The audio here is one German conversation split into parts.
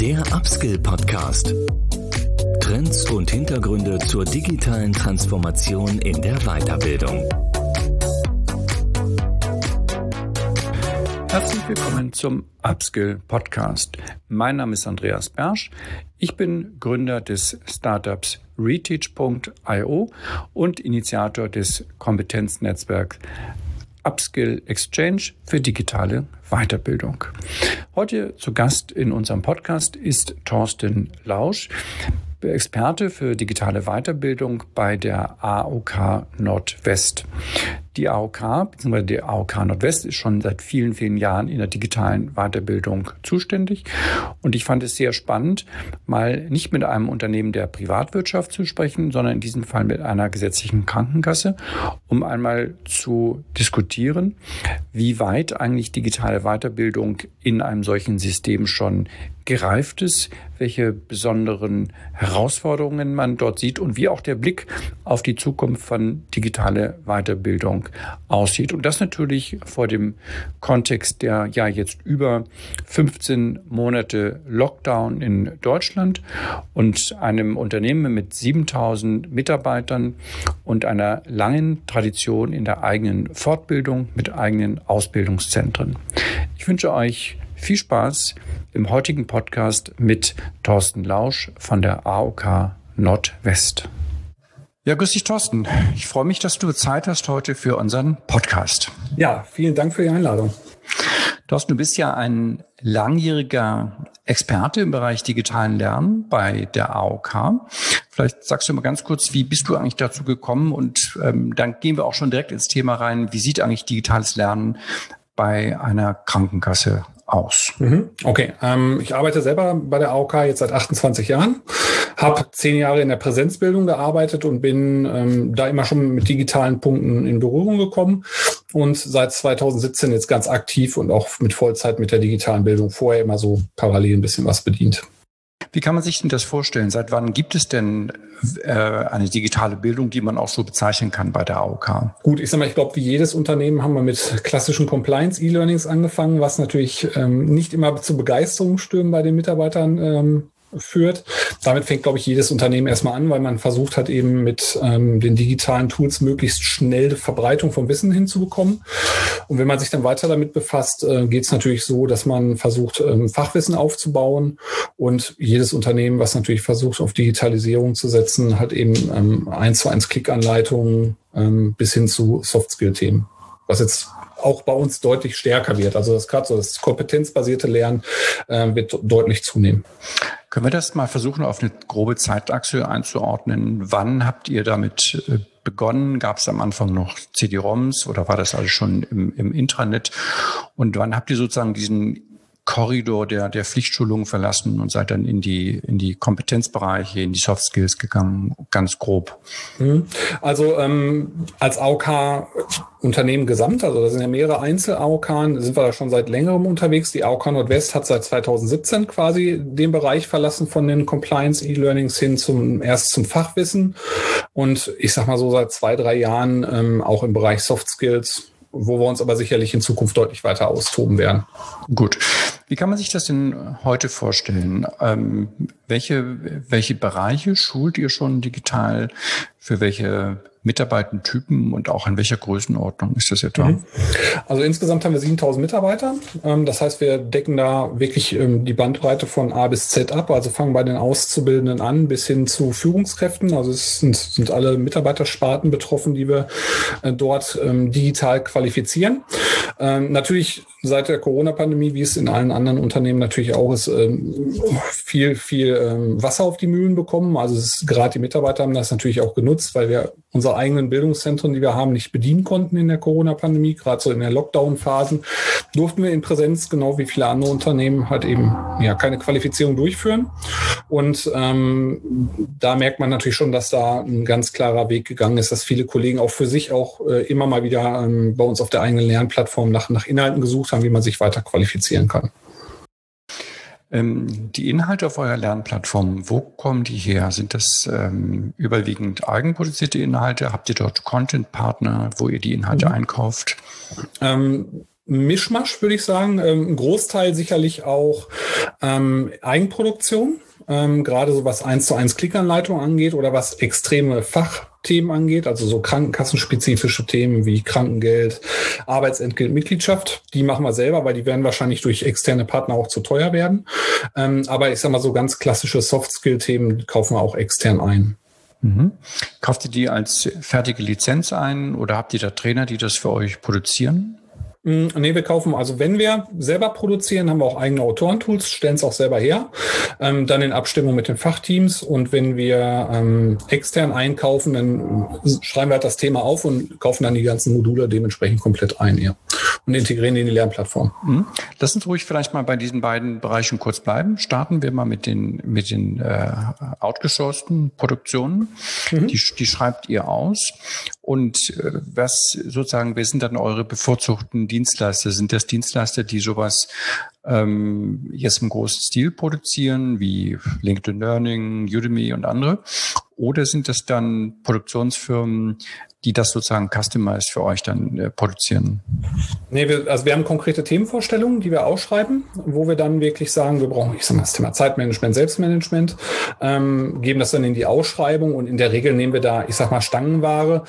Der Upskill-Podcast. Trends und Hintergründe zur digitalen Transformation in der Weiterbildung. Herzlich willkommen zum Upskill-Podcast. Mein Name ist Andreas Bersch. Ich bin Gründer des Startups Reteach.io und Initiator des Kompetenznetzwerks Upskill Exchange für digitale Weiterbildung. Heute zu Gast in unserem Podcast ist Thorsten Lausch, Experte für digitale Weiterbildung bei der AOK Nordwest. Die AOK bzw. die AOK Nordwest ist schon seit vielen, vielen Jahren in der digitalen Weiterbildung zuständig. Und ich fand es sehr spannend, mal nicht mit einem Unternehmen der Privatwirtschaft zu sprechen, sondern in diesem Fall mit einer gesetzlichen Krankenkasse, um einmal zu diskutieren, wie weit eigentlich digitale Weiterbildung in einem solchen System schon gereift ist, welche besonderen Herausforderungen man dort sieht und wie auch der Blick auf die Zukunft von digitale Weiterbildung aussieht. Und das natürlich vor dem Kontext der ja jetzt über 15 Monate Lockdown in Deutschland und einem Unternehmen mit 7.000 Mitarbeitern und einer langen Tradition in der eigenen Fortbildung mit eigenen Ausbildungszentren. Ich wünsche euch viel Spaß im heutigen Podcast mit Thorsten Lausch von der AOK Nordwest. Ja, grüß dich, Thorsten. Ich freue mich, dass du Zeit hast heute für unseren Podcast. Ja, vielen Dank für die Einladung. Thorsten, du bist ja ein langjähriger Experte im Bereich digitalen Lernen bei der AOK. Vielleicht sagst du mal ganz kurz, wie bist du eigentlich dazu gekommen? Und dann gehen wir auch schon direkt ins Thema rein. Wie sieht eigentlich digitales Lernen bei einer Krankenkasse aus? Okay, ich arbeite selber bei der AOK jetzt seit 28 Jahren, habe 10 Jahre in der Präsenzbildung gearbeitet und bin da immer schon mit digitalen Punkten in Berührung gekommen und seit 2017 jetzt ganz aktiv und auch mit Vollzeit mit der digitalen Bildung, vorher immer so parallel ein bisschen was bedient. Wie kann man sich denn das vorstellen? Seit wann gibt es denn eine digitale Bildung, die man auch so bezeichnen kann bei der AOK? Gut, ich glaube, wie jedes Unternehmen haben wir mit klassischen Compliance-E-Learnings angefangen, was natürlich nicht immer zu Begeisterungsstürmen bei den Mitarbeitern führt. Damit fängt, glaube ich, jedes Unternehmen erstmal an, weil man versucht hat, eben mit den digitalen Tools möglichst schnell Verbreitung von Wissen hinzubekommen. Und wenn man sich dann weiter damit befasst, geht es natürlich so, dass man versucht, Fachwissen aufzubauen und jedes Unternehmen, was natürlich versucht, auf Digitalisierung zu setzen, hat eben 1:1 Klickanleitungen bis hin zu Soft-Skill-Themen, was jetzt auch bei uns deutlich stärker wird. Also das gerade so das kompetenzbasierte Lernen wird deutlich zunehmen. Können wir das mal versuchen, auf eine grobe Zeitachse einzuordnen? Wann habt ihr damit begonnen? Gab es am Anfang noch CD-ROMs oder war das alles schon im Intranet? Und wann habt ihr sozusagen diesen Korridor der Pflichtschulung verlassen und seid dann in die Kompetenzbereiche, in die Soft Skills gegangen, ganz grob? Also als AOK-Unternehmen gesamt, also das sind ja mehrere Einzel-AOK, sind wir da schon seit längerem unterwegs. Die AOK Nordwest hat seit 2017 quasi den Bereich verlassen von den Compliance-E-Learnings hin erst zum Fachwissen und ich sag mal so seit 2-3 Jahren auch im Bereich Soft Skills, wo wir uns aber sicherlich in Zukunft deutlich weiter austoben werden. Gut. Wie kann man sich das denn heute vorstellen? Welche Bereiche schult ihr schon digital? Für welche Mitarbeitentypen und auch in welcher Größenordnung ist das etwa? Also insgesamt haben wir 7.000 Mitarbeiter. Das heißt, wir decken da wirklich die Bandbreite von A bis Z ab. Also fangen bei den Auszubildenden an bis hin zu Führungskräften. Also es sind alle Mitarbeitersparten betroffen, die wir dort digital qualifizieren. Natürlich seit der Corona-Pandemie, wie es in allen anderen Unternehmen natürlich auch ist, viel Wasser auf die Mühlen bekommen. Also gerade die Mitarbeiter haben das natürlich auch genutzt, weil wir unsere eigenen Bildungszentren, die wir haben, nicht bedienen konnten in der Corona-Pandemie. Gerade so in der Lockdown-Phasen durften wir in Präsenz, genau wie viele andere Unternehmen, halt eben keine Qualifizierung durchführen. Und da merkt man natürlich schon, dass da ein ganz klarer Weg gegangen ist, dass viele Kollegen auch für sich auch immer mal wieder bei uns auf der eigenen Lernplattform nach Inhalten gesucht haben, wie man sich weiter qualifizieren kann. Die Inhalte auf eurer Lernplattform, wo kommen die her? Sind das überwiegend eigenproduzierte Inhalte? Habt ihr dort Content-Partner, wo ihr die Inhalte einkauft? Mischmasch, würde ich sagen. Ein Großteil sicherlich auch Eigenproduktion. Gerade so was 1:1 Klickanleitung angeht oder was extreme Fachthemen angeht, also so krankenkassenspezifische Themen wie Krankengeld, Arbeitsentgelt, Mitgliedschaft, die machen wir selber, weil die werden wahrscheinlich durch externe Partner auch zu teuer werden. Aber ich sag mal, so ganz klassische Soft-Skill-Themen kaufen wir auch extern ein. Mhm. Kauft ihr die als fertige Lizenz ein oder habt ihr da Trainer, die das für euch produzieren? Nee, wir kaufen, also wenn wir selber produzieren, haben wir auch eigene Autorentools, stellen es auch selber her, dann in Abstimmung mit den Fachteams, und wenn wir extern einkaufen, dann schreiben wir halt das Thema auf und kaufen dann die ganzen Module dementsprechend komplett ein, ja, und integrieren die in die Lernplattform. Lass uns ruhig vielleicht mal bei diesen beiden Bereichen kurz bleiben. Starten wir mal mit den outgesourcten Produktionen. Die schreibt ihr aus. Und wer sind dann eure bevorzugten Dienstleister? Sind das Dienstleister, die sowas jetzt im großen Stil produzieren, wie LinkedIn Learning, Udemy und andere? Oder sind das dann Produktionsfirmen, die das sozusagen customized für euch dann produzieren? Nee, wir haben konkrete Themenvorstellungen, die wir ausschreiben, wo wir dann wirklich sagen, wir brauchen, ich sag mal, das Thema Zeitmanagement, Selbstmanagement, geben das dann in die Ausschreibung, und in der Regel nehmen wir da, ich sag mal, Stangenware.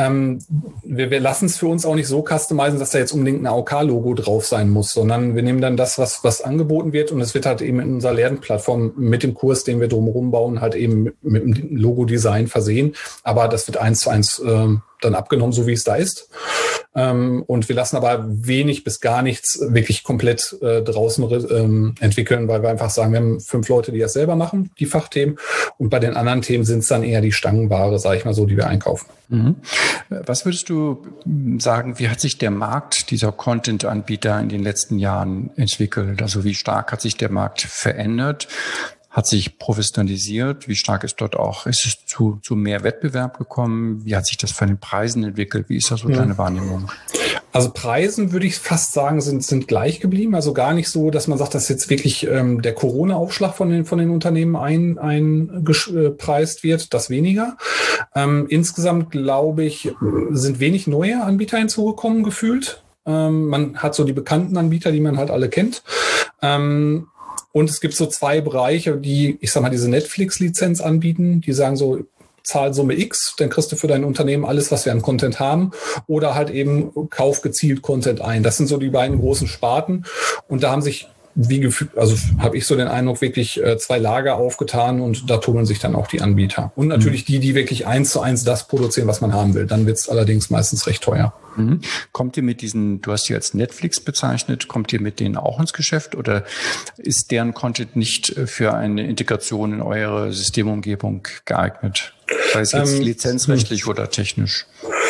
Wir lassen es für uns auch nicht so customizen, dass da jetzt unbedingt ein AOK-Logo drauf sein muss, sondern wir nehmen dann das, was angeboten wird, und es wird halt eben in unserer Lernplattform mit dem Kurs, den wir drumherum bauen, halt eben mit dem Logo-Design versehen. Aber das wird 1:1 dann abgenommen, so wie es da ist. Und wir lassen aber wenig bis gar nichts wirklich komplett draußen entwickeln, weil wir einfach sagen, wir haben 5 Leute, die das selber machen, die Fachthemen. Und bei den anderen Themen sind es dann eher die Stangenware, sage ich mal so, die wir einkaufen. Was würdest du sagen, wie hat sich der Markt dieser Content-Anbieter in den letzten Jahren entwickelt? Also wie stark hat sich der Markt verändert? Hat sich professionalisiert? Wie stark ist es zu mehr Wettbewerb gekommen? Wie hat sich das von den Preisen entwickelt? Wie ist da so deine Wahrnehmung? Also Preisen würde ich fast sagen, sind gleich geblieben. Also gar nicht so, dass man sagt, dass jetzt wirklich der Corona-Aufschlag von den Unternehmen eingepreist wird, das weniger. Insgesamt, glaube ich, sind wenig neue Anbieter hinzugekommen, gefühlt. Man hat so die bekannten Anbieter, die man halt alle kennt. Und es gibt so 2 Bereiche, die, ich sag mal, diese Netflix-Lizenz anbieten. Die sagen so, zahl Summe X, dann kriegst du für dein Unternehmen alles, was wir an Content haben. Oder halt eben kauf gezielt Content ein. Das sind so die beiden großen Sparten. Und da haben sich, habe ich so den Eindruck, wirklich 2 Lager aufgetan, und da tummeln sich dann auch die Anbieter. Und natürlich die wirklich 1:1 das produzieren, was man haben will. Dann wird es allerdings meistens recht teuer. Kommt ihr mit diesen, du hast sie als Netflix bezeichnet, kommt ihr mit denen auch ins Geschäft, oder ist deren Content nicht für eine Integration in eure Systemumgebung geeignet? Sei es jetzt lizenzrechtlich oder technisch?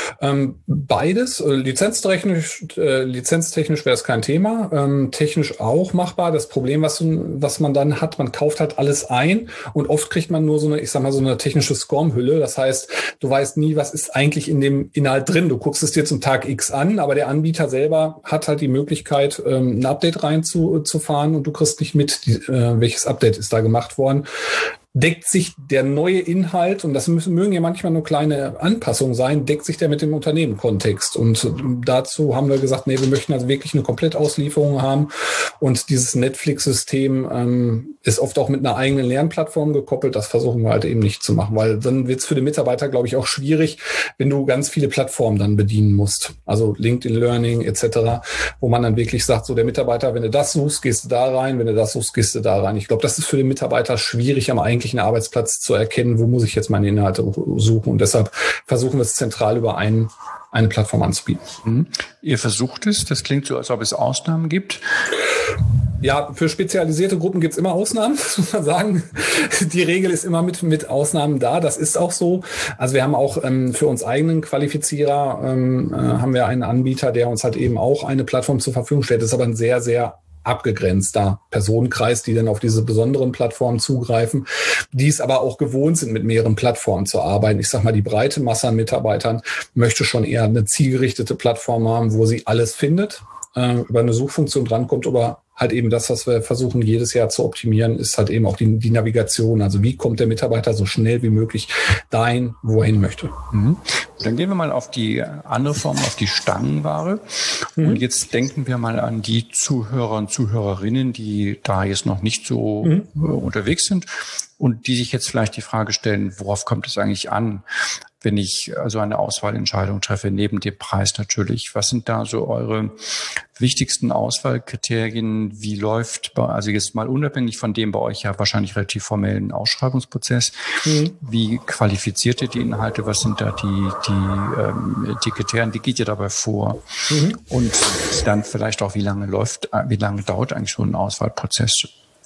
Beides. Lizenztechnisch wäre es kein Thema. Technisch auch machbar. Das Problem, was man dann hat, man kauft halt alles ein, und oft kriegt man nur so eine, ich sag mal, so eine technische SCORM-Hülle. Das heißt, du weißt nie, was ist eigentlich in dem Inhalt drin. Du guckst es dir zum Tag X an, aber der Anbieter selber hat halt die Möglichkeit, ein Update reinzufahren, und du kriegst nicht mit, welches Update ist da gemacht worden. Deckt sich der neue Inhalt, und das mögen ja manchmal nur kleine Anpassungen sein, deckt sich der mit dem Unternehmenkontext. Und dazu haben wir gesagt, nee, wir möchten also wirklich eine Komplettauslieferung haben. Und dieses Netflix-System ist oft auch mit einer eigenen Lernplattform gekoppelt. Das versuchen wir halt eben nicht zu machen, weil dann wird es für den Mitarbeiter, glaube ich, auch schwierig, wenn du ganz viele Plattformen dann bedienen musst. Also LinkedIn Learning etc., wo man dann wirklich sagt, so der Mitarbeiter, wenn du das suchst, gehst du da rein, wenn du das suchst, gehst du da rein. Ich glaube, das ist für den Mitarbeiter schwierig, am eigentlichen Arbeitsplatz zu erkennen, wo muss ich jetzt meine Inhalte suchen. Und deshalb versuchen wir es zentral über eine Plattform anzubieten. Ihr versucht es, das klingt so, als ob es Ausnahmen gibt. Ja, für spezialisierte Gruppen gibt es immer Ausnahmen, muss man sagen. Die Regel ist immer mit Ausnahmen da. Das ist auch so. Also wir haben auch für uns eigenen Qualifizierer haben wir einen Anbieter, der uns halt eben auch eine Plattform zur Verfügung stellt. Das ist aber ein sehr, sehr abgegrenzter Personenkreis, die dann auf diese besonderen Plattformen zugreifen, die es aber auch gewohnt sind, mit mehreren Plattformen zu arbeiten. Ich sag mal, die breite Masse an Mitarbeitern möchte schon eher eine zielgerichtete Plattform haben, wo sie alles findet, über eine Suchfunktion drankommt, aber halt eben das, was wir versuchen jedes Jahr zu optimieren, ist halt eben auch die Navigation. Also wie kommt der Mitarbeiter so schnell wie möglich dahin, wo er hin möchte. Dann gehen wir mal auf die andere Form, auf die Stangenware. Und jetzt denken wir mal an die Zuhörer und Zuhörerinnen, die da jetzt noch nicht so unterwegs sind und die sich jetzt vielleicht die Frage stellen, worauf kommt es eigentlich an, wenn ich also eine Auswahlentscheidung treffe, neben dem Preis natürlich. Was sind da so eure wichtigsten Auswahlkriterien? Wie läuft, also jetzt mal unabhängig von dem bei euch ja wahrscheinlich relativ formellen Ausschreibungsprozess, wie qualifiziert ihr die Inhalte? Was sind da die Kriterien? Wie geht ihr dabei vor? Und dann vielleicht auch, wie lange dauert eigentlich so ein Auswahlprozess?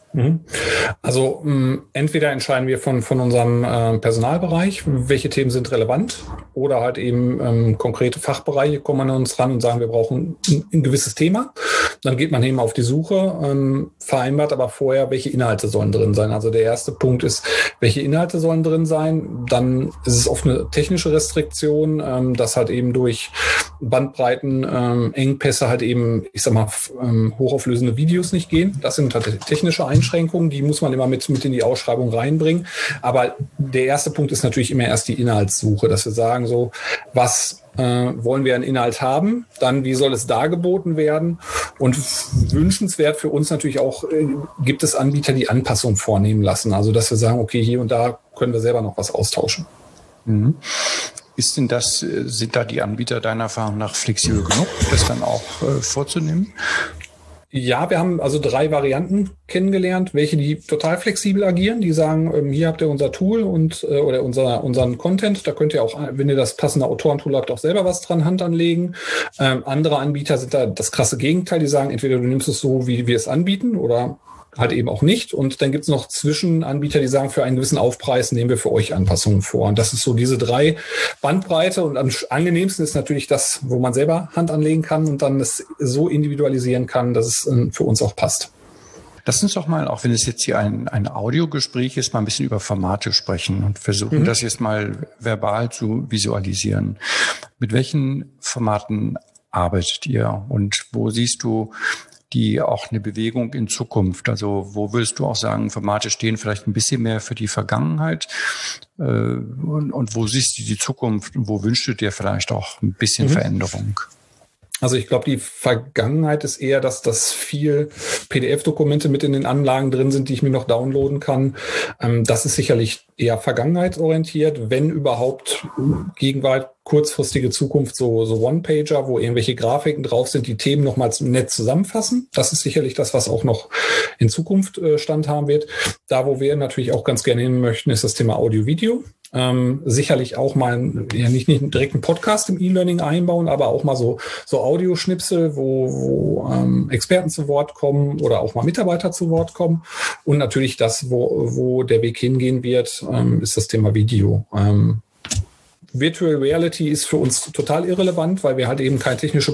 Also entweder entscheiden wir von unserem Personalbereich, welche Themen sind relevant, oder halt eben konkrete Fachbereiche kommen an uns ran und sagen, wir brauchen ein gewisses Thema. Dann geht man eben auf die Suche, vereinbart aber vorher, welche Inhalte sollen drin sein. Also der erste Punkt ist, welche Inhalte sollen drin sein. Dann ist es oft eine technische Restriktion, dass halt eben durch Bandbreiten, Engpässe halt eben, ich sag mal, hochauflösende Videos nicht gehen. Das sind halt technische Einschränkungen, die muss man immer mit in die Ausschreibung reinbringen. Aber der erste Punkt ist natürlich immer erst die Inhaltssuche, dass wir sagen so, was wollen wir an Inhalt haben, dann wie soll es dargeboten werden und wünschenswert für uns natürlich auch, gibt es Anbieter, die Anpassungen vornehmen lassen, also dass wir sagen, okay, hier und da können wir selber noch was austauschen. Sind da die Anbieter deiner Erfahrung nach flexibel genug, das dann auch vorzunehmen? Ja, wir haben also 3 Varianten kennengelernt, welche die total flexibel agieren. Die sagen, hier habt ihr unser Tool und oder unseren Content. Da könnt ihr auch, wenn ihr das passende Autorentool habt, auch selber was dran Hand anlegen. Andere Anbieter sind da das krasse Gegenteil. Die sagen, entweder du nimmst es so, wie wir es anbieten, oder halt eben auch nicht. Und dann gibt es noch Zwischenanbieter, die sagen, für einen gewissen Aufpreis nehmen wir für euch Anpassungen vor. Und das ist so diese 3 Bandbreite. Und am angenehmsten ist natürlich das, wo man selber Hand anlegen kann und dann es so individualisieren kann, dass es für uns auch passt. Lass uns doch mal, auch wenn es jetzt hier ein Audiogespräch ist, mal ein bisschen über Formate sprechen und versuchen, das jetzt mal verbal zu visualisieren. Mit welchen Formaten arbeitet ihr und wo siehst du die auch eine Bewegung in Zukunft? Also wo würdest du auch sagen, Formate stehen vielleicht ein bisschen mehr für die Vergangenheit und wo siehst du die Zukunft und wo wünschst du dir vielleicht auch ein bisschen Veränderung? Also ich glaube, die Vergangenheit ist eher, dass viel PDF-Dokumente mit in den Anlagen drin sind, die ich mir noch downloaden kann. Das ist sicherlich eher vergangenheitsorientiert, wenn überhaupt Gegenwart, kurzfristige Zukunft, so One-Pager, wo irgendwelche Grafiken drauf sind, die Themen nochmal nett zusammenfassen. Das ist sicherlich das, was auch noch in Zukunft Stand haben wird. Da, wo wir natürlich auch ganz gerne hin möchten, ist das Thema Audio-Video. Sicherlich auch mal, ja nicht direkt einen Podcast im E-Learning einbauen, aber auch mal so Audioschnipsel, wo Experten zu Wort kommen oder auch mal Mitarbeiter zu Wort kommen. Und natürlich das, wo der Weg hingehen wird, ist das Thema Video. Virtual Reality ist für uns total irrelevant, weil wir halt eben keine technische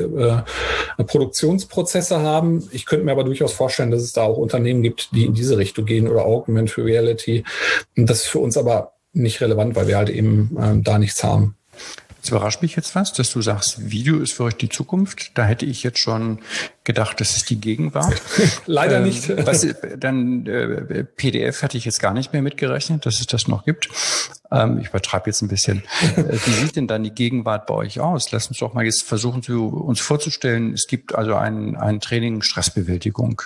Produktionsprozesse haben. Ich könnte mir aber durchaus vorstellen, dass es da auch Unternehmen gibt, die in diese Richtung gehen oder Augmented Reality. Und das ist für uns aber nicht relevant, weil wir halt eben da nichts haben. Das überrascht mich jetzt fast, dass du sagst, Video ist für euch die Zukunft. Da hätte ich jetzt schon gedacht, das ist die Gegenwart. Leider nicht. PDF hätte ich jetzt gar nicht mehr mitgerechnet, dass es das noch gibt. Ich übertreibe jetzt ein bisschen. Wie sieht denn dann die Gegenwart bei euch aus? Lass uns doch mal jetzt versuchen, uns vorzustellen, es gibt also ein Training Stressbewältigung.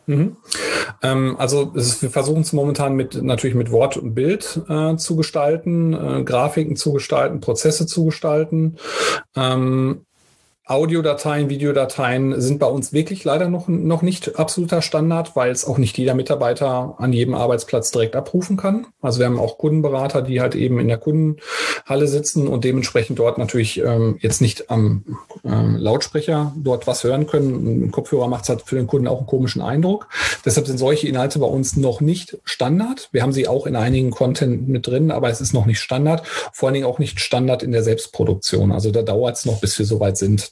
Also wir versuchen es momentan natürlich mit Wort und Bild zu gestalten, Grafiken zu gestalten, Prozesse zu gestalten. Audiodateien, Videodateien sind bei uns wirklich leider noch nicht absoluter Standard, weil es auch nicht jeder Mitarbeiter an jedem Arbeitsplatz direkt abrufen kann. Also wir haben auch Kundenberater, die halt eben in der Kundenhalle sitzen und dementsprechend dort natürlich jetzt nicht am Lautsprecher dort was hören können. Ein Kopfhörer macht es halt für den Kunden auch einen komischen Eindruck. Deshalb sind solche Inhalte bei uns noch nicht Standard. Wir haben sie auch in einigen Content mit drin, aber es ist noch nicht Standard. Vor allen Dingen auch nicht Standard in der Selbstproduktion. Also da dauert es noch, bis wir soweit sind,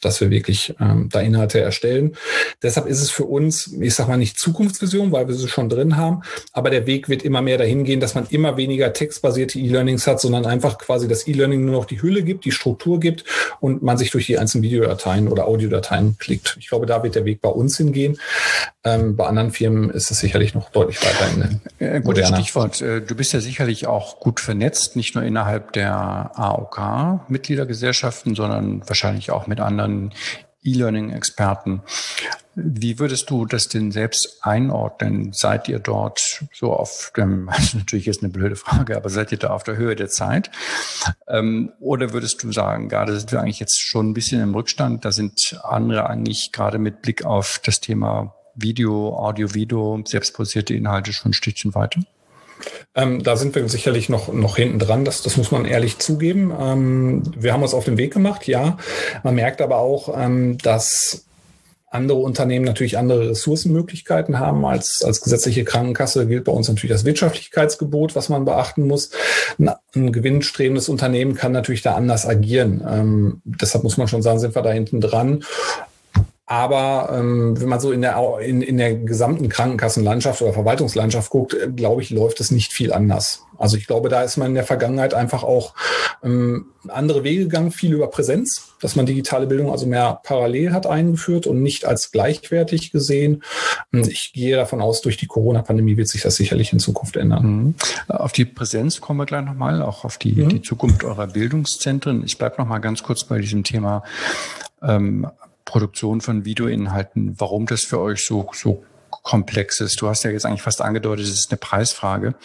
dass wir wirklich da Inhalte erstellen. Deshalb ist es für uns, ich sag mal nicht Zukunftsvision, weil wir sie schon drin haben, aber der Weg wird immer mehr dahin gehen, dass man immer weniger textbasierte E-Learnings hat, sondern einfach quasi das E-Learning nur noch die Hülle gibt, die Struktur gibt und man sich durch die einzelnen Videodateien oder Audiodateien klickt. Ich glaube, da wird der Weg bei uns hingehen. Bei anderen Firmen ist es sicherlich noch deutlich weiter. Gutes Stichwort. Du bist ja sicherlich auch gut vernetzt, nicht nur innerhalb der AOK-Mitgliedergesellschaften, sondern wahrscheinlich auch mit anderen E-Learning-Experten. Wie würdest du das denn selbst einordnen? Seid ihr dort so auf dem, also natürlich ist eine blöde Frage, aber seid ihr da auf der Höhe der Zeit? Oder würdest du sagen, gerade sind wir eigentlich jetzt schon ein bisschen im Rückstand, da sind andere eigentlich gerade mit Blick auf das Thema Video, Audio, Video, selbstproduzierte Inhalte schon ein Stückchen weiter? Da sind wir sicherlich noch hinten dran, das muss man ehrlich zugeben. Wir haben uns auf den Weg gemacht, ja. Man merkt aber auch, dass andere Unternehmen natürlich andere Ressourcenmöglichkeiten haben als gesetzliche Krankenkasse. Gilt bei uns natürlich das Wirtschaftlichkeitsgebot, was man beachten muss. Ein gewinnstrebendes Unternehmen kann natürlich da anders agieren. Deshalb muss man schon sagen, sind wir da hinten dran. Aber wenn man so in der gesamten Krankenkassenlandschaft oder Verwaltungslandschaft guckt, glaube ich, läuft es nicht viel anders. Also ich glaube, da ist man in der Vergangenheit einfach auch andere Wege gegangen, viel über Präsenz, dass man digitale Bildung also mehr parallel hat eingeführt und nicht als gleichwertig gesehen. Ich gehe davon aus, durch die Corona-Pandemie wird sich das sicherlich in Zukunft ändern. Auf die Präsenz kommen wir gleich nochmal, auch auf die Zukunft eurer Bildungszentren. Ich bleibe nochmal ganz kurz bei diesem Thema Produktion von Videoinhalten, warum das für euch so komplex ist. Du hast ja jetzt eigentlich fast angedeutet, es ist eine Preisfrage.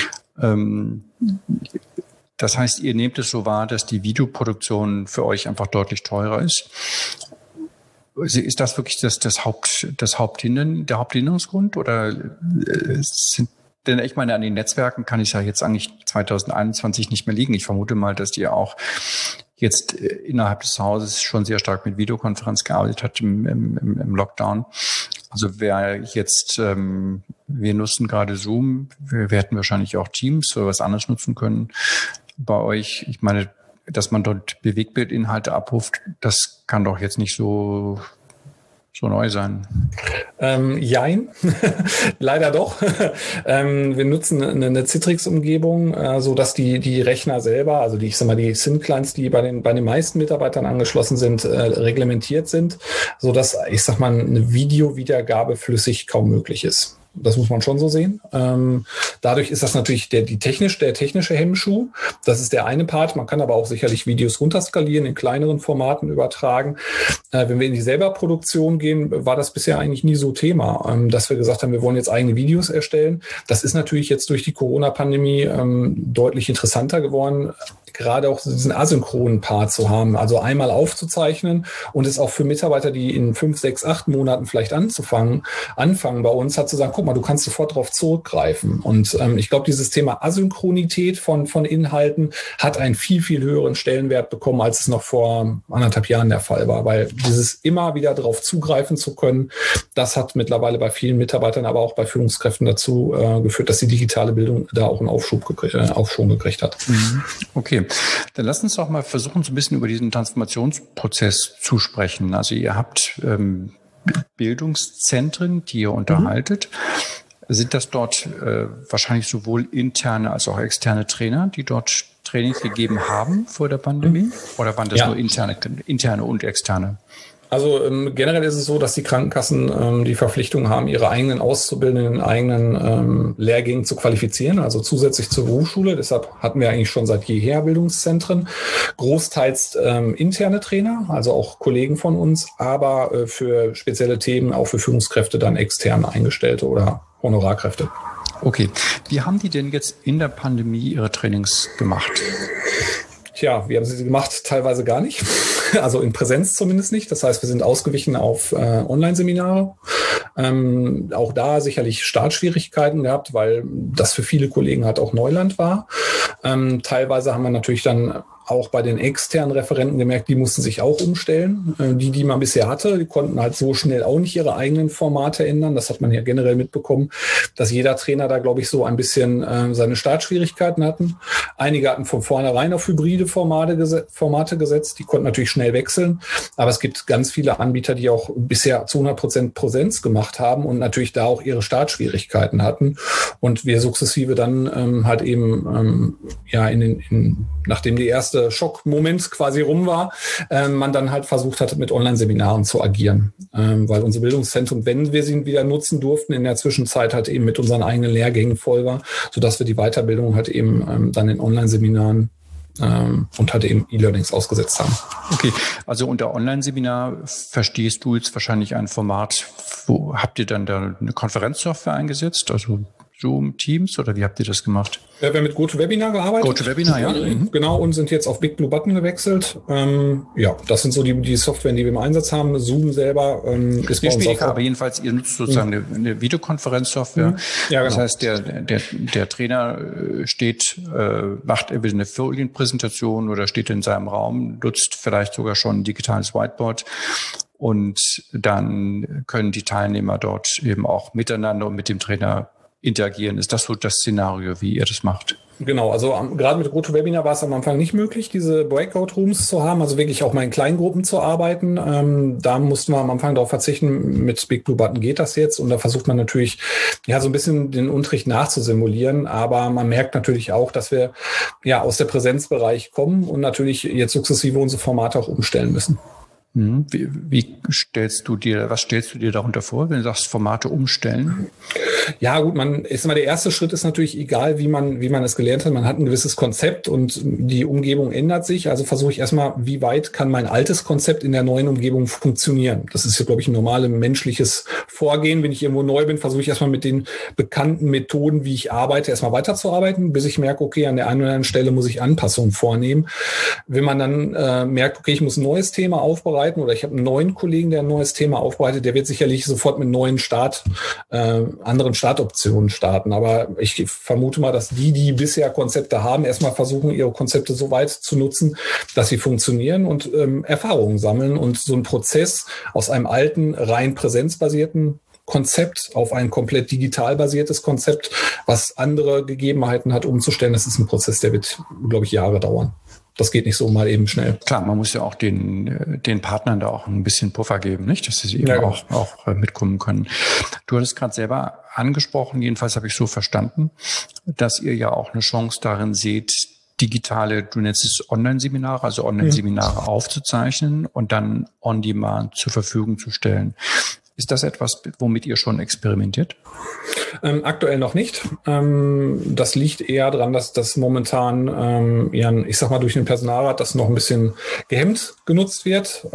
Das heißt, ihr nehmt es so wahr, dass die Videoproduktion für euch einfach deutlich teurer ist. Ist das wirklich der Haupthinderungsgrund oder denn ich meine, an den Netzwerken kann ich ja jetzt eigentlich 2021 nicht mehr liegen. Ich vermute mal, dass ihr auch jetzt innerhalb des Hauses schon sehr stark mit Videokonferenz gearbeitet hat im Lockdown. Also wer jetzt, wir nutzen gerade Zoom, wir hätten wahrscheinlich auch Teams oder was anderes nutzen können bei euch. Ich meine, dass man dort Bewegbildinhalte abruft, das kann doch jetzt nicht so neu sein. Jein, leider doch. Wir nutzen eine Citrix-Umgebung, so dass die Rechner selber, also die SIM-Clients, die bei den meisten Mitarbeitern angeschlossen sind, reglementiert sind, so dass, ich sag mal, eine Videowiedergabe flüssig kaum möglich ist. Das muss man schon so sehen. Dadurch ist das natürlich der technische Hemmschuh. Das ist der eine Part. Man kann aber auch sicherlich Videos runterskalieren, in kleineren Formaten übertragen. Wenn wir in die Selberproduktion gehen, war das bisher eigentlich nie so Thema, dass wir gesagt haben, wir wollen jetzt eigene Videos erstellen. Das ist natürlich jetzt durch die Corona-Pandemie deutlich interessanter geworden, gerade auch diesen asynchronen Part zu haben, also einmal aufzuzeichnen und es auch für Mitarbeiter, die in 5, 6, 8 Monaten vielleicht anfangen bei uns, hat zu sagen, guck mal, du kannst sofort darauf zurückgreifen. Und ich glaube, dieses Thema Asynchronität von Inhalten hat einen viel, viel höheren Stellenwert bekommen, als es noch vor 1,5 Jahren der Fall war, weil dieses immer wieder darauf zugreifen zu können, das hat mittlerweile bei vielen Mitarbeitern, aber auch bei Führungskräften dazu geführt, dass die digitale Bildung da auch einen Aufschwung gekriegt hat. Okay, dann lasst uns doch mal versuchen, so ein bisschen über diesen Transformationsprozess zu sprechen. Also ihr habt Bildungszentren, die ihr unterhaltet. Sind das dort wahrscheinlich sowohl interne als auch externe Trainer, die dort Trainings gegeben haben vor der Pandemie? Oder waren das nur interne und externe? Also generell ist es so, dass die Krankenkassen die Verpflichtung haben, ihre eigenen Auszubildenden in eigenen Lehrgängen zu qualifizieren, also zusätzlich zur Berufsschule. Deshalb hatten wir eigentlich schon seit jeher Bildungszentren, großteils interne Trainer, also auch Kollegen von uns, aber für spezielle Themen auch für Führungskräfte dann extern Eingestellte oder Honorarkräfte. Okay, wie haben die denn jetzt in der Pandemie ihre Trainings gemacht? Tja, wie haben sie gemacht? Teilweise gar nicht. Also in Präsenz zumindest nicht. Das heißt, wir sind ausgewichen auf Online-Seminare. Auch da sicherlich Startschwierigkeiten gehabt, weil das für viele Kollegen halt auch Neuland war. Teilweise haben wir natürlich dann auch bei den externen Referenten gemerkt, die mussten sich auch umstellen. Die man bisher hatte, die konnten halt so schnell auch nicht ihre eigenen Formate ändern. Das hat man ja generell mitbekommen, dass jeder Trainer da, glaube ich, so ein bisschen seine Startschwierigkeiten hatten. Einige hatten von vornherein auf hybride Formate gesetzt. Die konnten natürlich schnell wechseln. Aber es gibt ganz viele Anbieter, die auch bisher zu 100% Präsenz gemacht haben und natürlich da auch ihre Startschwierigkeiten hatten. Und wir sukzessive dann halt eben nachdem die erste Schockmoment quasi rum war, man dann halt versucht hat, mit Online-Seminaren zu agieren. Weil unser Bildungszentrum, wenn wir sie wieder nutzen durften, in der Zwischenzeit halt eben mit unseren eigenen Lehrgängen voll war, sodass wir die Weiterbildung halt eben dann in Online-Seminaren und halt eben E-Learnings ausgesetzt haben. Okay, also unter Online-Seminar verstehst du jetzt wahrscheinlich ein Format, wo habt ihr dann da eine Konferenzsoftware eingesetzt, also Zoom, Teams, oder wie habt ihr das gemacht? Wir haben mit GoToWebinar gearbeitet. GoToWebinar, ja. Genau, und sind jetzt auf BigBlueButton gewechselt. Das sind so die Software, die wir im Einsatz haben. Zoom selber ist bei uns auch... Aber jedenfalls, ihr nutzt sozusagen eine Videokonferenzsoftware. Ja, genau. Das heißt, der Trainer macht entweder eine Folienpräsentation oder steht in seinem Raum, nutzt vielleicht sogar schon ein digitales Whiteboard. Und dann können die Teilnehmer dort eben auch miteinander und mit dem Trainer interagieren. Ist das so das Szenario, wie ihr das macht? Genau, also gerade mit GoToWebinar war es am Anfang nicht möglich, diese Breakout-Rooms zu haben, also wirklich auch mal in Kleingruppen zu arbeiten. Da mussten wir am Anfang darauf verzichten. Mit BigBlueButton geht das jetzt und da versucht man natürlich so ein bisschen den Unterricht nachzusimulieren, aber man merkt natürlich auch, dass wir aus der Präsenzbereich kommen und natürlich jetzt sukzessive unsere Formate auch umstellen müssen. Was stellst du dir darunter vor, wenn du sagst, Formate umstellen? Ja, gut, der erste Schritt ist natürlich egal, wie man es gelernt hat. Man hat ein gewisses Konzept und die Umgebung ändert sich. Also versuche ich erstmal, wie weit kann mein altes Konzept in der neuen Umgebung funktionieren? Das ist ja, glaube ich, ein normales menschliches Vorgehen. Wenn ich irgendwo neu bin, versuche ich erstmal mit den bekannten Methoden, wie ich arbeite, erstmal weiterzuarbeiten, bis ich merke, okay, an der einen oder anderen Stelle muss ich Anpassungen vornehmen. Wenn man dann merkt, okay, ich muss ein neues Thema aufbereiten oder ich habe einen neuen Kollegen, der ein neues Thema aufbereitet, der wird sicherlich sofort mit neuen anderen Startoptionen starten. Aber ich vermute mal, dass die bisher Konzepte haben, erstmal versuchen, ihre Konzepte so weit zu nutzen, dass sie funktionieren und Erfahrungen sammeln und so ein Prozess aus einem alten, rein präsenzbasierten Konzept auf ein komplett digital basiertes Konzept, was andere Gegebenheiten hat, umzustellen. Das ist ein Prozess, der wird, glaube ich, Jahre dauern. Das geht nicht so mal eben schnell. Klar, man muss ja auch den Partnern da auch ein bisschen Puffer geben, nicht, dass sie eben auch mitkommen können. Du hattest gerade selber angesprochen, jedenfalls habe ich so verstanden, dass ihr ja auch eine Chance darin seht, digitale, du nennst es Online-Seminare, also Online-Seminare aufzuzeichnen und dann on demand zur Verfügung zu stellen. Ist das etwas, womit ihr schon experimentiert? Aktuell noch nicht. Das liegt eher daran, dass das momentan, ich sag mal, durch den Personalrat das noch ein bisschen gehemmt genutzt wird.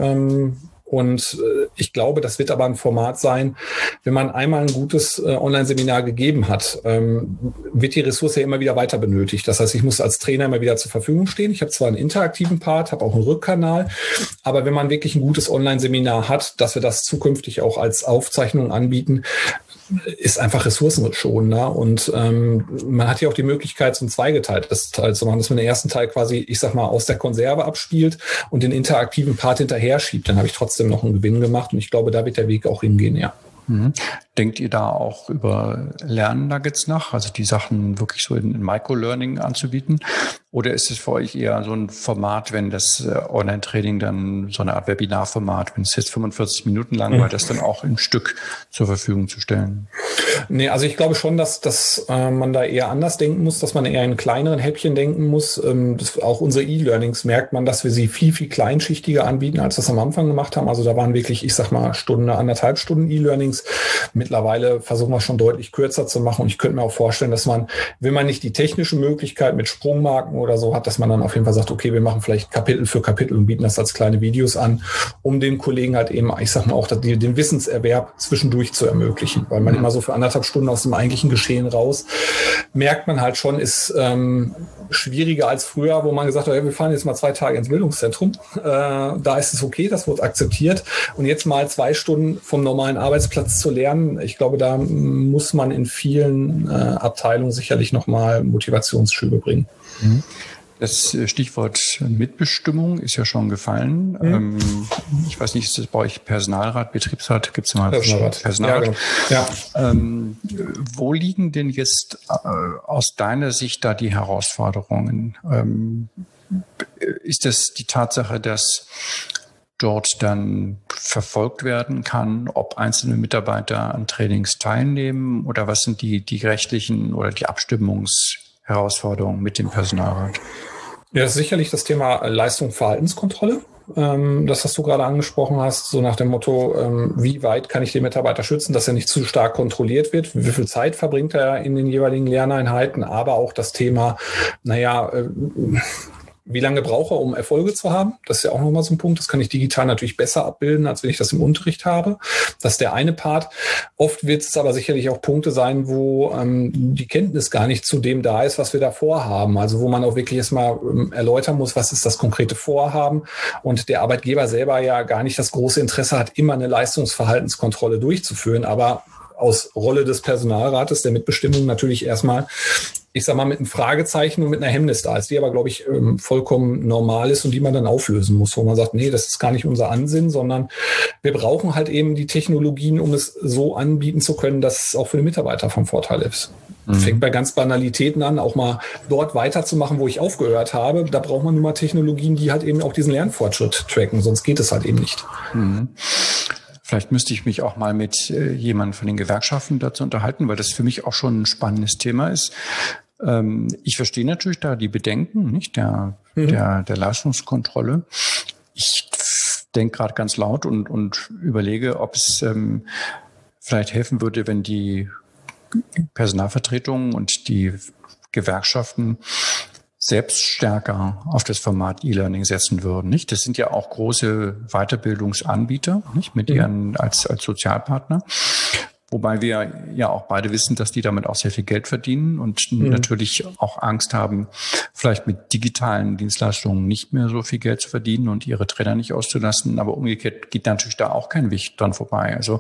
Und ich glaube, das wird aber ein Format sein, wenn man einmal ein gutes Online-Seminar gegeben hat, wird die Ressource ja immer wieder weiter benötigt. Das heißt, ich muss als Trainer immer wieder zur Verfügung stehen. Ich habe zwar einen interaktiven Part, habe auch einen Rückkanal, aber wenn man wirklich ein gutes Online-Seminar hat, dass wir das zukünftig auch als Aufzeichnung anbieten, ist einfach ressourcenschonender und man hat ja auch die Möglichkeit, so ein zweigeteiltes Teil zu machen, dass man den ersten Teil quasi, ich sag mal, aus der Konserve abspielt und den interaktiven Part hinterher schiebt. Dann habe ich trotzdem noch einen Gewinn gemacht und ich glaube, da wird der Weg auch hingehen, ja. Denkt ihr da auch über Lernnuggets nach, also die Sachen wirklich so in Microlearning anzubieten? Oder ist es für euch eher so ein Format, wenn das Online-Training dann so eine Art Webinarformat, wenn es jetzt 45 Minuten lang war, das dann auch im Stück zur Verfügung zu stellen? Nee, also ich glaube schon, dass man da eher anders denken muss, dass man eher in kleineren Häppchen denken muss. Auch unsere E-Learnings merkt man, dass wir sie viel, viel kleinschichtiger anbieten, als wir es am Anfang gemacht haben. Also da waren wirklich, ich sag mal, Stunde, 1,5 Stunden E-Learnings. Mittlerweile versuchen wir schon deutlich kürzer zu machen und ich könnte mir auch vorstellen, dass man, wenn man nicht die technische Möglichkeit mit Sprungmarken oder so hat, dass man dann auf jeden Fall sagt, okay, wir machen vielleicht Kapitel für Kapitel und bieten das als kleine Videos an, um den Kollegen halt eben, ich sag mal auch, den Wissenserwerb zwischendurch zu ermöglichen, weil man immer so für 1,5 Stunden aus dem eigentlichen Geschehen raus, merkt man halt schon, ist schwieriger als früher, wo man gesagt hat, ja, wir fahren jetzt mal 2 Tage ins Bildungszentrum, da ist es okay, das wird akzeptiert und jetzt mal 2 Stunden vom normalen Arbeitsplatz zu lernen, ich glaube, da muss man in vielen Abteilungen sicherlich nochmal Motivationsschübe bringen. Das Stichwort Mitbestimmung ist ja schon gefallen. Ich weiß nicht, ist das bei euch Personalrat, Betriebsrat? Gibt es mal Personalrat? Ja, genau. Wo liegen denn jetzt aus deiner Sicht da die Herausforderungen? Ist das die Tatsache, dass dort dann verfolgt werden kann, ob einzelne Mitarbeiter an Trainings teilnehmen, oder was sind die rechtlichen oder die Abstimmungsherausforderungen mit dem Personalrat? Ja, das ist sicherlich das Thema Leistung, Verhaltenskontrolle. Das, was du gerade angesprochen hast, so nach dem Motto, wie weit kann ich den Mitarbeiter schützen, dass er nicht zu stark kontrolliert wird, wie viel Zeit verbringt er in den jeweiligen Lerneinheiten, aber auch das Thema, wie lange braucht er, um Erfolge zu haben? Das ist ja auch nochmal so ein Punkt. Das kann ich digital natürlich besser abbilden, als wenn ich das im Unterricht habe. Das ist der eine Part. Oft wird es aber sicherlich auch Punkte sein, wo die Kenntnis gar nicht zu dem da ist, was wir da vorhaben. Also wo man auch wirklich erstmal erläutern muss, was ist das konkrete Vorhaben. Und der Arbeitgeber selber ja gar nicht das große Interesse hat, immer eine Leistungsverhaltenskontrolle durchzuführen. Aber aus Rolle des Personalrates, der Mitbestimmung natürlich erstmal, ich sag mal, mit einem Fragezeichen und mit einer Hemmnis da ist, die aber, glaube ich, vollkommen normal ist und die man dann auflösen muss, wo man sagt, nee, das ist gar nicht unser Ansinnen, sondern wir brauchen halt eben die Technologien, um es so anbieten zu können, dass es auch für den Mitarbeiter vom Vorteil ist. Fängt bei ganz Banalitäten an, auch mal dort weiterzumachen, wo ich aufgehört habe. Da braucht man nur mal Technologien, die halt eben auch diesen Lernfortschritt tracken, sonst geht es halt eben nicht. Vielleicht müsste ich mich auch mal mit jemandem von den Gewerkschaften dazu unterhalten, weil das für mich auch schon ein spannendes Thema ist. Ich verstehe natürlich da die Bedenken, nicht der Leistungskontrolle. Ich denke gerade ganz laut und überlege, ob es vielleicht helfen würde, wenn die Personalvertretungen und die Gewerkschaften selbst stärker auf das Format E-Learning setzen würden, nicht? Das sind ja auch große Weiterbildungsanbieter, nicht? Mit ihren als Sozialpartner. Wobei wir ja auch beide wissen, dass die damit auch sehr viel Geld verdienen und natürlich auch Angst haben, vielleicht mit digitalen Dienstleistungen nicht mehr so viel Geld zu verdienen und ihre Trainer nicht auszulassen. Aber umgekehrt geht natürlich da auch kein Weg dran vorbei. Also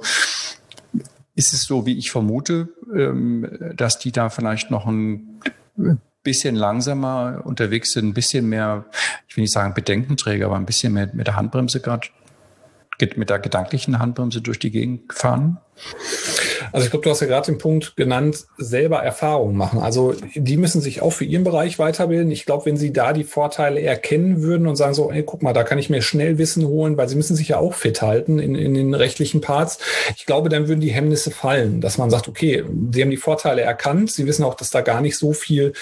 ist es so, wie ich vermute, dass die da vielleicht noch ein bisschen langsamer unterwegs sind, ein bisschen mehr, ich will nicht sagen Bedenkenträger, aber ein bisschen mehr mit der Handbremse gerade, mit der gedanklichen Handbremse durch die Gegend fahren? Also ich glaube, du hast ja gerade den Punkt genannt, selber Erfahrungen machen. Also die müssen sich auch für ihren Bereich weiterbilden. Ich glaube, wenn sie da die Vorteile erkennen würden und sagen so, ey, guck mal, da kann ich mir schnell Wissen holen, weil sie müssen sich ja auch fit halten in den rechtlichen Parts. Ich glaube, dann würden die Hemmnisse fallen, dass man sagt, okay, sie haben die Vorteile erkannt. Sie wissen auch, dass da gar nicht so viel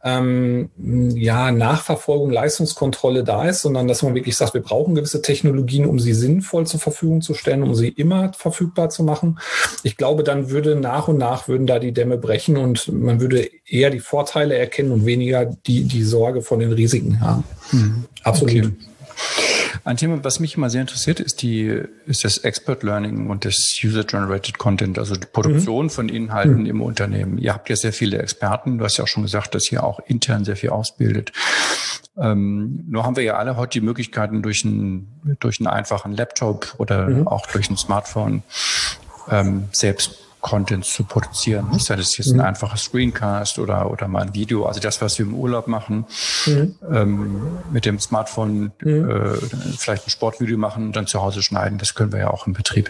Nachverfolgung, Leistungskontrolle da ist, sondern dass man wirklich sagt, wir brauchen gewisse Technologien, um sie sinnvoll zur Verfügung zu stellen, um sie immer verfügbar zu machen. Ich glaube, dann würde nach und nach würden da die Dämme brechen und man würde eher die Vorteile erkennen und weniger die Sorge vor den Risiken haben. Absolut. Okay. Ein Thema, was mich immer sehr interessiert, ist das Expert Learning und das User-Generated Content, also die Produktion von Inhalten im Unternehmen. Ihr habt ja sehr viele Experten. Du hast ja auch schon gesagt, dass ihr auch intern sehr viel ausbildet. Nur haben wir ja alle heute die Möglichkeiten, durch einen einfachen Laptop oder auch durch ein Smartphone selbst Content zu produzieren. Nicht? Sei das jetzt ein einfaches Screencast oder mal ein Video. Also das, was wir im Urlaub machen, mit dem Smartphone vielleicht ein Sportvideo machen und dann zu Hause schneiden. Das können wir ja auch im Betrieb.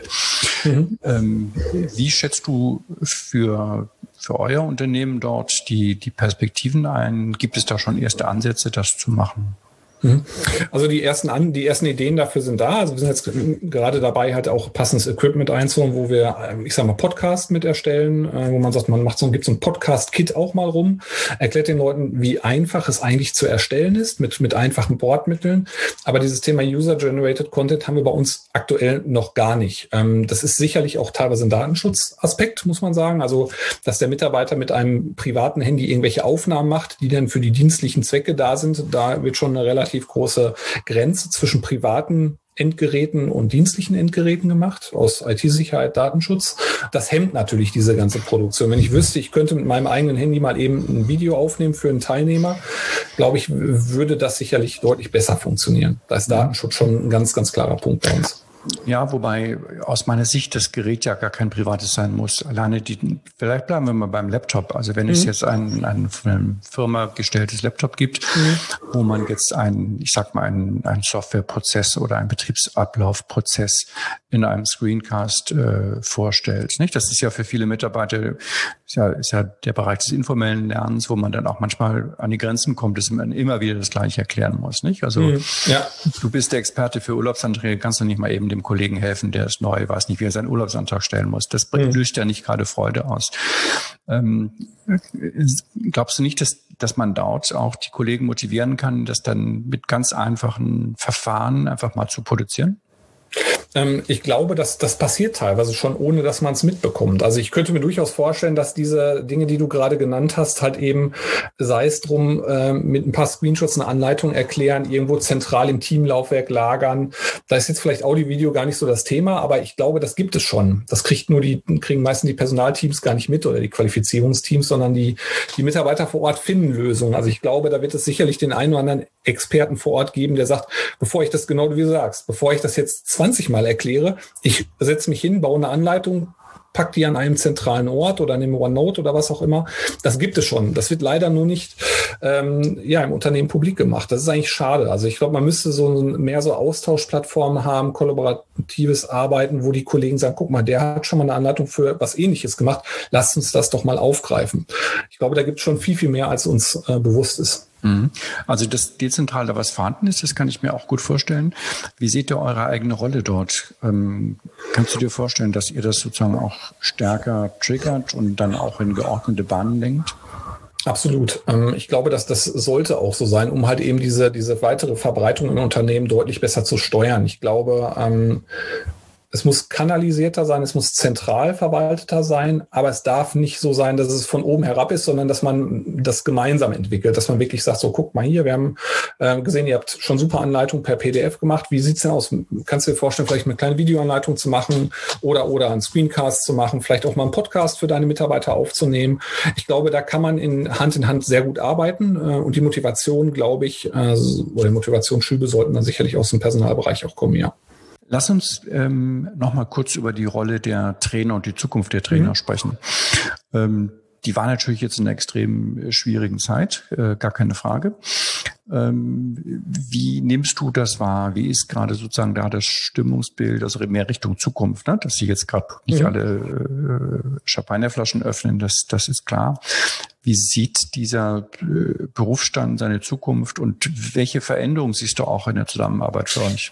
Wie schätzt du für euer Unternehmen dort die Perspektiven ein? Gibt es da schon erste Ansätze, das zu machen? Also die ersten Ideen dafür sind da. Also wir sind jetzt gerade dabei, halt auch passendes Equipment einzuholen, wo wir, ich sag mal, Podcast mit erstellen, wo man sagt, gibt so ein Podcast-Kit auch mal rum, erklärt den Leuten, wie einfach es eigentlich zu erstellen ist, mit einfachen Bordmitteln. Aber dieses Thema User-Generated Content haben wir bei uns aktuell noch gar nicht. Das ist sicherlich auch teilweise ein Datenschutzaspekt, muss man sagen. Also, dass der Mitarbeiter mit einem privaten Handy irgendwelche Aufnahmen macht, die dann für die dienstlichen Zwecke da sind, da wird schon eine relativ große Grenze zwischen privaten Endgeräten und dienstlichen Endgeräten gemacht, aus IT-Sicherheit, Datenschutz. Das hemmt natürlich diese ganze Produktion. Wenn ich wüsste, ich könnte mit meinem eigenen Handy mal eben ein Video aufnehmen für einen Teilnehmer, glaube ich, würde das sicherlich deutlich besser funktionieren. Da ist Datenschutz schon ein ganz, ganz klarer Punkt bei uns. Ja, wobei aus meiner Sicht das Gerät ja gar kein privates sein muss. Alleine vielleicht bleiben wir mal beim Laptop. Also wenn es jetzt ein von einer Firma gestelltes Laptop gibt, wo man jetzt einen Softwareprozess oder einen Betriebsablaufprozess in einem Screencast vorstellt. Nicht? Das ist ja für viele Mitarbeiter ist ja der Bereich des informellen Lernens, wo man dann auch manchmal an die Grenzen kommt, dass man immer wieder das Gleiche erklären muss. Nicht? Also du bist der Experte für Urlaubsanträge, kannst du nicht mal eben dem Kollegen helfen, der ist neu, weiß nicht, wie er seinen Urlaubsantrag stellen muss. Das löst ja nicht gerade Freude aus. Glaubst du nicht, dass man dort auch die Kollegen motivieren kann, das dann mit ganz einfachen Verfahren einfach mal zu produzieren? Ich glaube, dass das passiert teilweise schon, ohne dass man es mitbekommt. Also ich könnte mir durchaus vorstellen, dass diese Dinge, die du gerade genannt hast, halt eben, sei es drum, mit ein paar Screenshots eine Anleitung erklären, irgendwo zentral im Teamlaufwerk lagern. Da ist jetzt vielleicht Audio, Video gar nicht so das Thema, aber ich glaube, das gibt es schon. Das kriegen meistens die Personalteams gar nicht mit oder die Qualifizierungsteams, sondern die Mitarbeiter vor Ort finden Lösungen. Also ich glaube, da wird es sicherlich den einen oder anderen Experten vor Ort geben, der sagt, bevor ich das genau wie du sagst, bevor ich das jetzt 20 Mal erkläre, ich setze mich hin, baue eine Anleitung, pack die an einem zentralen Ort oder an dem OneNote oder was auch immer. Das gibt es schon. Das wird leider nur nicht im Unternehmen publik gemacht. Das ist eigentlich schade. Also ich glaube, man müsste mehr so Austauschplattformen haben, kollaboratives Arbeiten, wo die Kollegen sagen, guck mal, der hat schon mal eine Anleitung für was Ähnliches gemacht. Lasst uns das doch mal aufgreifen. Ich glaube, da gibt es schon viel, viel mehr, als uns bewusst ist. Also dass dezentral da was vorhanden ist, das kann ich mir auch gut vorstellen. Wie seht ihr eure eigene Rolle dort? Kannst du dir vorstellen, dass ihr das sozusagen auch stärker triggert und dann auch in geordnete Bahnen lenkt? Absolut. Ich glaube, dass das sollte auch so sein, um halt eben diese weitere Verbreitung in Unternehmen deutlich besser zu steuern. Ich glaube, es muss kanalisierter sein, es muss zentral verwalteter sein, aber es darf nicht so sein, dass es von oben herab ist, sondern dass man das gemeinsam entwickelt, dass man wirklich sagt, so guck mal hier, wir haben gesehen, ihr habt schon super Anleitungen per PDF gemacht. Wie sieht's denn aus? Kannst du dir vorstellen, vielleicht eine kleine Videoanleitung zu machen oder einen Screencast zu machen, vielleicht auch mal einen Podcast für deine Mitarbeiter aufzunehmen? Ich glaube, da kann man in Hand sehr gut arbeiten und die Motivation, glaube ich, oder Motivationsschübe sollten dann sicherlich aus dem Personalbereich auch kommen, ja. Lass uns noch mal kurz über die Rolle der Trainer und die Zukunft der Trainer sprechen. Die war natürlich jetzt in einer extrem schwierigen Zeit, gar keine Frage. Wie nimmst du das wahr? Wie ist gerade sozusagen da das Stimmungsbild, also mehr Richtung Zukunft, ne? Dass sie jetzt gerade nicht alle Champagnerflaschen öffnen, das ist klar. Wie sieht dieser Berufsstand seine Zukunft und welche Veränderungen siehst du auch in der Zusammenarbeit für euch?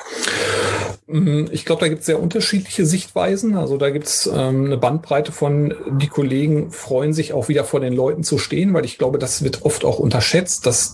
Ich glaube, da gibt es sehr unterschiedliche Sichtweisen. Also da gibt es eine Bandbreite von, die Kollegen freuen sich auch wieder vor den Leuten zu stehen, weil ich glaube, das wird oft auch unterschätzt, dass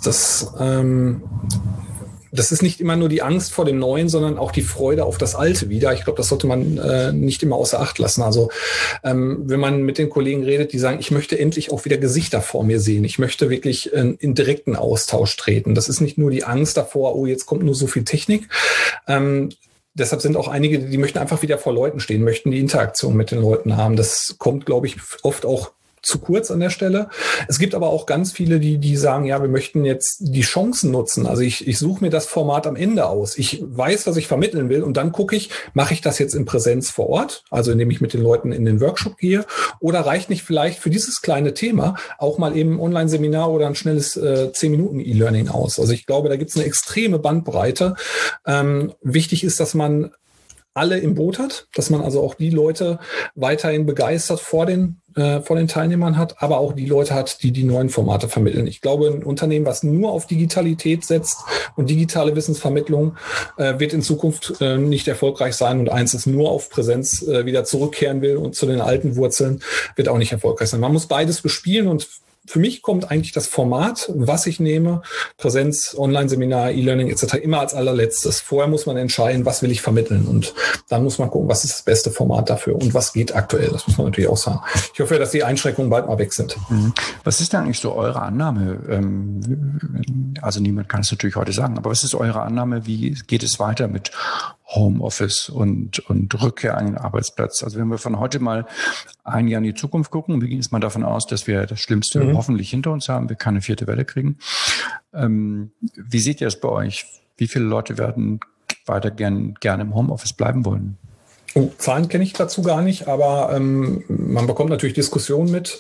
das ist nicht immer nur die Angst vor dem Neuen, sondern auch die Freude auf das Alte wieder. Ich glaube, das sollte man nicht immer außer Acht lassen. Also wenn man mit den Kollegen redet, die sagen, ich möchte endlich auch wieder Gesichter vor mir sehen. Ich möchte wirklich in direkten Austausch treten. Das ist nicht nur die Angst davor, oh, jetzt kommt nur so viel Technik. Deshalb sind auch einige, die möchten einfach wieder vor Leuten stehen, möchten die Interaktion mit den Leuten haben. Das kommt, glaube ich, oft auch zu kurz an der Stelle. Es gibt aber auch ganz viele, die sagen, ja, wir möchten jetzt die Chancen nutzen. Also ich suche mir das Format am Ende aus. Ich weiß, was ich vermitteln will und dann gucke ich, mache ich das jetzt in Präsenz vor Ort, also indem ich mit den Leuten in den Workshop gehe, oder reicht nicht vielleicht für dieses kleine Thema auch mal eben ein Online-Seminar oder ein schnelles 10-Minuten-E-Learning aus. Also ich glaube, da gibt es eine extreme Bandbreite. Wichtig ist, dass man alle im Boot hat, dass man also auch die Leute weiterhin begeistert vor den Teilnehmern hat, aber auch die Leute hat, die neuen Formate vermitteln. Ich glaube, ein Unternehmen, was nur auf Digitalität setzt und digitale Wissensvermittlung, wird in Zukunft nicht erfolgreich sein, und eins, das nur auf Präsenz wieder zurückkehren will und zu den alten Wurzeln, wird auch nicht erfolgreich sein. Man muss beides bespielen, und für mich kommt eigentlich das Format, was ich nehme, Präsenz, Online-Seminar, E-Learning etc. immer als allerletztes. Vorher muss man entscheiden, was will ich vermitteln, und dann muss man gucken, was ist das beste Format dafür und was geht aktuell. Das muss man natürlich auch sagen. Ich hoffe, dass die Einschränkungen bald mal weg sind. Was ist denn eigentlich so eure Annahme? Also niemand kann es natürlich heute sagen, aber was ist eure Annahme? Wie geht es weiter mit Homeoffice und Rückkehr an den Arbeitsplatz? Also wenn wir von heute mal ein Jahr in die Zukunft gucken, wir gehen jetzt mal davon aus, dass wir das Schlimmste hoffentlich hinter uns haben, wir keine 4. Welle kriegen. Wie seht ihr es bei euch? Wie viele Leute werden weiter gerne im Homeoffice bleiben wollen? Zahlen kenne ich dazu gar nicht, aber man bekommt natürlich Diskussionen mit.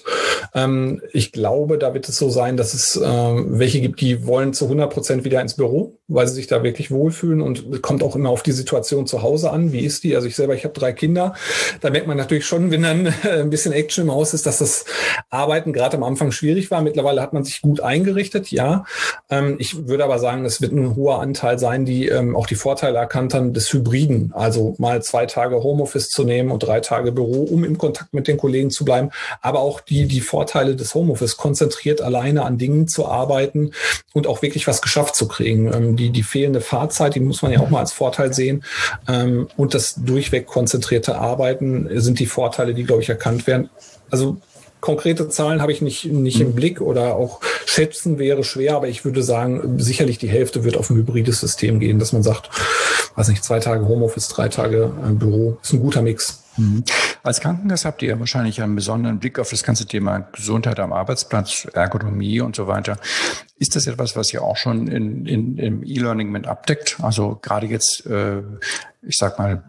Ich glaube, da wird es so sein, dass es welche gibt, die wollen zu 100% wieder ins Büro, weil sie sich da wirklich wohlfühlen, und kommt auch immer auf die Situation zu Hause an. Wie ist die? Also ich habe 3 Kinder. Da merkt man natürlich schon, wenn dann ein bisschen Action im Haus ist, dass das Arbeiten gerade am Anfang schwierig war. Mittlerweile hat man sich gut eingerichtet, ja. Ich würde aber sagen, es wird ein hoher Anteil sein, die auch die Vorteile erkannt haben des Hybriden. Also mal 2 Tage Homeoffice zu nehmen und 3 Tage Büro, um im Kontakt mit den Kollegen zu bleiben. Aber auch die Vorteile des Homeoffice, konzentriert alleine an Dingen zu arbeiten und auch wirklich was geschafft zu kriegen. Die fehlende Fahrzeit, die muss man ja auch mal als Vorteil sehen. Und das durchweg konzentrierte Arbeiten sind die Vorteile, die, glaube ich, erkannt werden. Also konkrete Zahlen habe ich nicht im Blick, oder auch schätzen wäre schwer, aber ich würde sagen, sicherlich die Hälfte wird auf ein hybrides System gehen, dass man sagt, 2 Tage Homeoffice, 3 Tage Büro, ist ein guter Mix. Als Krankenkasse habt ihr ja wahrscheinlich einen besonderen Blick auf das ganze Thema Gesundheit am Arbeitsplatz, Ergonomie und so weiter. Ist das etwas, was ihr auch schon im E-Learning mit abdeckt? Also gerade jetzt, ich sag mal,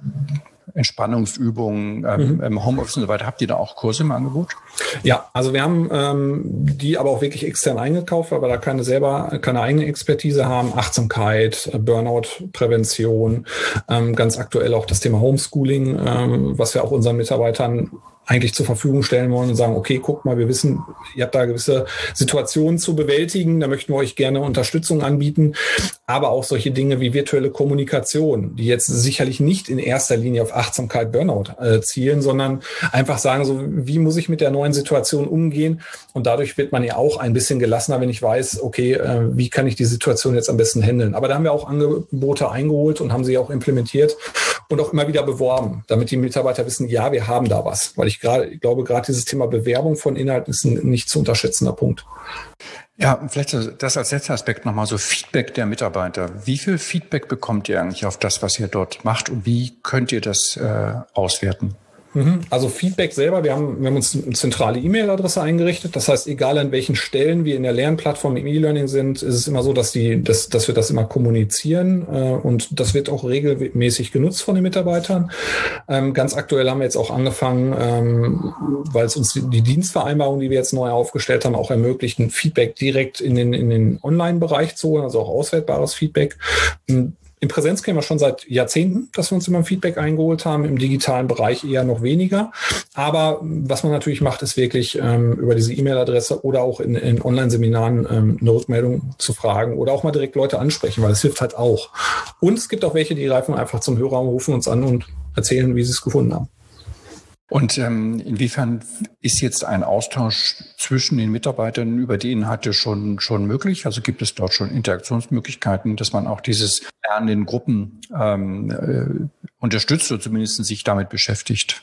Entspannungsübungen im Homeoffice und so weiter. Habt ihr da auch Kurse im Angebot? Ja, also wir haben die aber auch wirklich extern eingekauft, weil wir da keine eigene Expertise haben. Achtsamkeit, Burnout-Prävention, ganz aktuell auch das Thema Homeschooling, was wir auch unseren Mitarbeitern eigentlich zur Verfügung stellen wollen und sagen, okay, guckt mal, wir wissen, ihr habt da gewisse Situationen zu bewältigen, da möchten wir euch gerne Unterstützung anbieten, aber auch solche Dinge wie virtuelle Kommunikation, die jetzt sicherlich nicht in erster Linie auf Achtsamkeit, Burnout zielen, sondern einfach sagen, so, wie muss ich mit der neuen Situation umgehen? Und dadurch wird man ja auch ein bisschen gelassener, wenn ich weiß, okay, wie kann ich die Situation jetzt am besten handeln? Aber da haben wir auch Angebote eingeholt und haben sie auch implementiert und auch immer wieder beworben, damit die Mitarbeiter wissen, ja, wir haben da was, weil ich glaube, gerade dieses Thema Bewerbung von Inhalten ist ein nicht zu unterschätzender Punkt. Ja, vielleicht das als letzter Aspekt nochmal, so Feedback der Mitarbeiter. Wie viel Feedback bekommt ihr eigentlich auf das, was ihr dort macht, und wie könnt ihr das auswerten? Also Feedback selber, wir haben uns eine zentrale E-Mail-Adresse eingerichtet. Das heißt, egal an welchen Stellen wir in der Lernplattform im E-Learning sind, ist es immer so, dass wir das immer kommunizieren, und das wird auch regelmäßig genutzt von den Mitarbeitern. Ganz aktuell haben wir jetzt auch angefangen, weil es uns die Dienstvereinbarung, die wir jetzt neu aufgestellt haben, auch ermöglicht, ein Feedback direkt in den Online-Bereich zu holen, also auch auswertbares Feedback. Im Präsenz kennen wir schon seit Jahrzehnten, dass wir uns immer Feedback eingeholt haben, im digitalen Bereich eher noch weniger. Aber was man natürlich macht, ist wirklich über diese E-Mail-Adresse oder auch in Online-Seminaren eine Rückmeldung zu fragen oder auch mal direkt Leute ansprechen, weil das hilft halt auch. Und es gibt auch welche, die greifen einfach zum Hörer und rufen uns an und erzählen, wie sie es gefunden haben. Und inwiefern ist jetzt ein Austausch zwischen den Mitarbeitern über die Inhalte schon möglich? Also gibt es dort schon Interaktionsmöglichkeiten, dass man auch dieses Lernen in Gruppen unterstützt oder zumindest sich damit beschäftigt?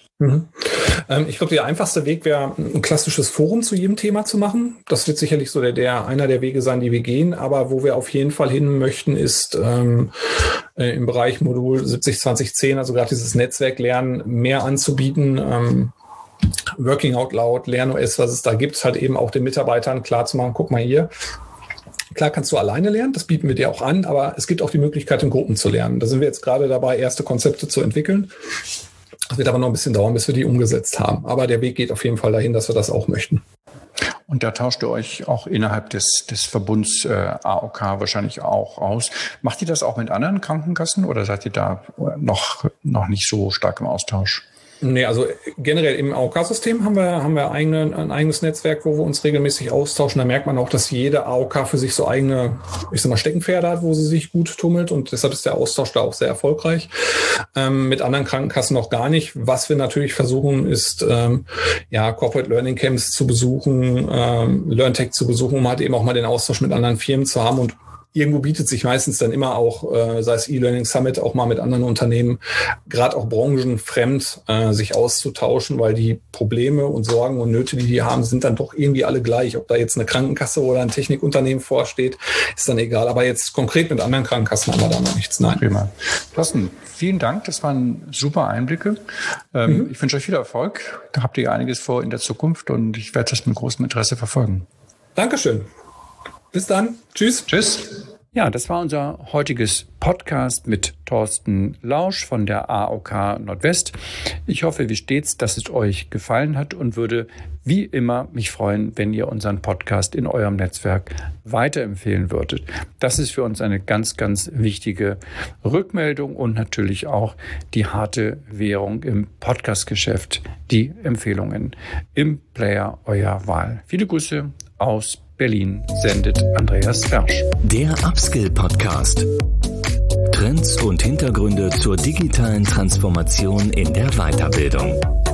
Ich glaube, der einfachste Weg wäre, ein klassisches Forum zu jedem Thema zu machen. Das wird sicherlich so einer der Wege sein, die wir gehen. Aber wo wir auf jeden Fall hin möchten, ist im Bereich Modul 70-20-10, also gerade dieses Netzwerklernen, mehr anzubieten. Working Out Loud, LernOS, was es da gibt, halt eben auch den Mitarbeitern klar zu machen, guck mal hier. Klar kannst du alleine lernen, das bieten wir dir auch an, aber es gibt auch die Möglichkeit, in Gruppen zu lernen. Da sind wir jetzt gerade dabei, erste Konzepte zu entwickeln. Es wird aber noch ein bisschen dauern, bis wir die umgesetzt haben. Aber der Weg geht auf jeden Fall dahin, dass wir das auch möchten. Und da tauscht ihr euch auch innerhalb des Verbunds AOK wahrscheinlich auch aus. Macht ihr das auch mit anderen Krankenkassen oder seid ihr da noch nicht so stark im Austausch? Nee, also generell im AOK-System haben wir ein eigenes Netzwerk, wo wir uns regelmäßig austauschen. Da merkt man auch, dass jede AOK für sich so eigene, Steckenpferde hat, wo sie sich gut tummelt, und deshalb ist der Austausch da auch sehr erfolgreich. Mit anderen Krankenkassen noch gar nicht. Was wir natürlich versuchen, ist Corporate Learning Camps zu besuchen, LearnTech zu besuchen, um halt eben auch mal den Austausch mit anderen Firmen zu haben, und irgendwo bietet sich meistens dann immer auch, sei es E-Learning Summit, auch mal mit anderen Unternehmen, gerade auch branchenfremd, sich auszutauschen, weil die Probleme und Sorgen und Nöte, die haben, sind dann doch irgendwie alle gleich. Ob da jetzt eine Krankenkasse oder ein Technikunternehmen vorsteht, ist dann egal. Aber jetzt konkret mit anderen Krankenkassen haben wir da noch nichts. Nein. Prima. Thorsten, vielen Dank. Das waren super Einblicke. Ich wünsche euch viel Erfolg. Da habt ihr einiges vor in der Zukunft, und ich werde das mit großem Interesse verfolgen. Dankeschön. Bis dann. Tschüss. Tschüss. Ja, das war unser heutiges Podcast mit Thorsten Lausch von der AOK Nordwest. Ich hoffe wie stets, dass es euch gefallen hat und würde wie immer mich freuen, wenn ihr unseren Podcast in eurem Netzwerk weiterempfehlen würdet. Das ist für uns eine ganz, ganz wichtige Rückmeldung und natürlich auch die harte Währung im Podcast-Geschäft, die Empfehlungen im Player eurer Wahl. Viele Grüße aus Berlin, sendet Andreas Bersch. Der Upskill Podcast. Trends und Hintergründe zur digitalen Transformation in der Weiterbildung.